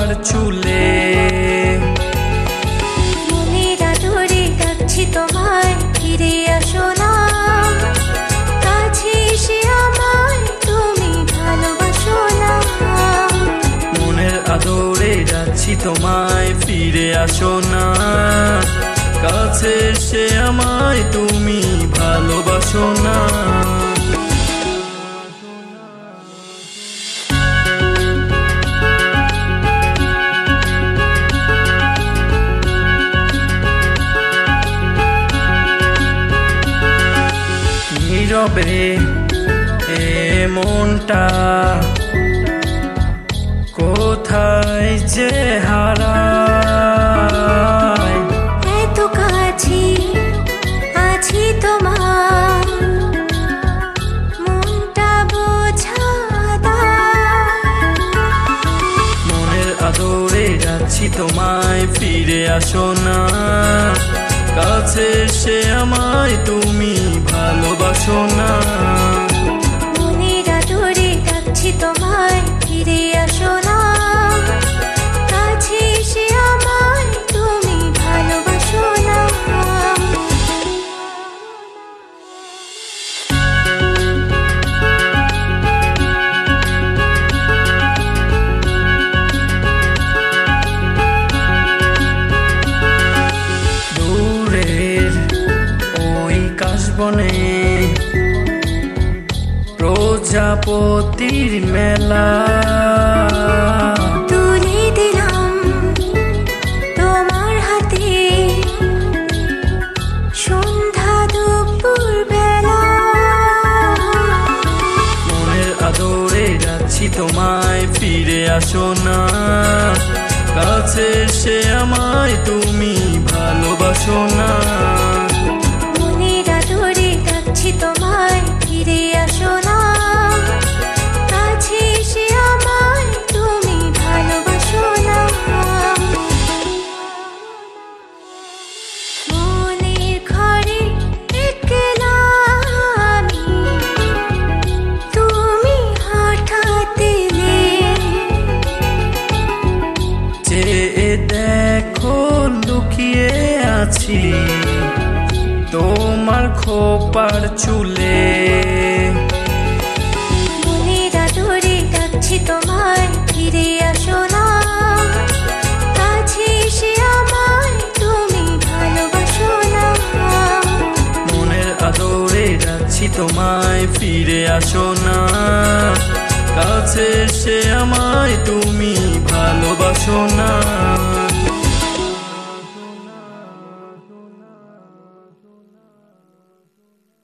খোপার চুলে। মনের আদরে ডাকছি তোমায়, ফিরে আসো না কাছে এসে আমায়, তুমি ভালোবাসো না। মনের আদরে ডাকছি তোমায়, ফিরে আসো না কাছে এসে আমায়, তুমি ভালোবাসো না। নীরবে এ মনটা কোথায় যে হারায়। এত কাছে আছি তোমার, মনটা বোঝা দায়। মনের আদরে যাচ্ছি তোমায়, ফিরে আসো না কাছে এসে আমায়, তুমি ভালোবাসো না। মনের আদরে ডাকছি তোমায়, ফিরে আসো না কাছে এসে আমায়, তুমি ভালোবাসো না। দূরের ওই কাশবনে প্রজাপতির মেলা, তুলে দিলাম তোমার হাতে সন্ধ্যা দুপুর বেলা। মনের আদরে যাচ্ছি তোমায়, ফিরে আসো না কাছে এসে আমায়, তুমি ভালোবাসো না। মনের আদরে ডাকছি তোমায়, ফিরে আসো না কাছে এসে আমায়, তুমি ভালোবাসো না। মনের ঘরে একলা আমি, তুমি হঠাৎ এলে। চেয়ে দেখো লুকিয়ে আছি তোমার খোপার চুলে। মনের আদরে ডাকছি তোমায়, ফিরে আসো না কাছে এসে আমায়, তুমি ভালোবাসো না। মনের আদরে যাচ্ছি তোমায়, ফিরে আসো না কাছে এসে আমায়, তুমি ভালোবাসো না।